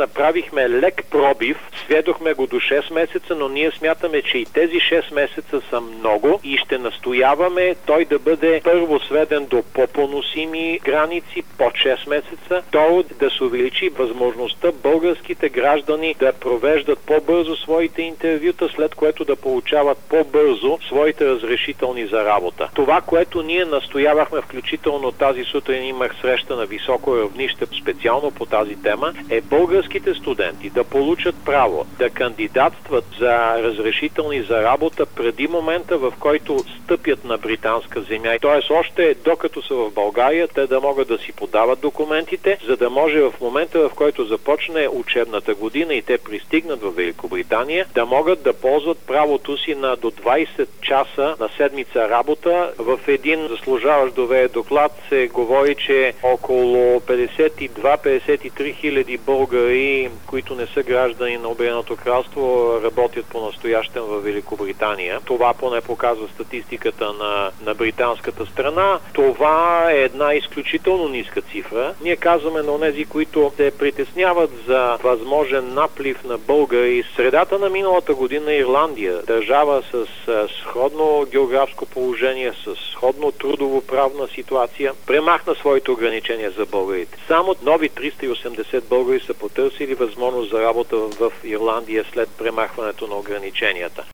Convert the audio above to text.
направихме лек пробив, сведохме го до 6 месеца, но ние смятаме, че и тези 6 месеца са много и ще настояваме той да бъде първо сведен до по-поносими граници под 6 месеца, второ да се увеличи възможността българските граждани да провеждат по-бързо своите интервюта, след което да получават по-бързо своите разрешителни за работа. Това, което ние настоявахме, включително тази сутрин имах среща на високо равнище специално по тази тема, е българските студенти да получат право да кандидатстват за разрешителни за работа преди момента, в който стъпят на британска земя. Тоест още докато са в България, те да могат да си подават документите, за да може в момента, в който започне учебната година и те пристигнат в Великобритания, да могат да ползват правото си на до 20 часа на седмица работа. В един заслужаващ доверие доклад се говори, че около 52-53 хиляди българи, които не са граждани на Обединеното кралство, работят по-настоящем в Великобритания. Това поне показва статистиката на британската страна. Това е една изключително ниска цифра. Ние казваме на онези, които се притесняват за възможен наплив на българи. Средата на миналата година Ирландия, държава с сходно географско положение, с сходно трудово-правна ситуация, премахна своите ограничения за българите. Само нови 380 българи са потърсили възможност за работа в Ирландия след премахването на ограниченията.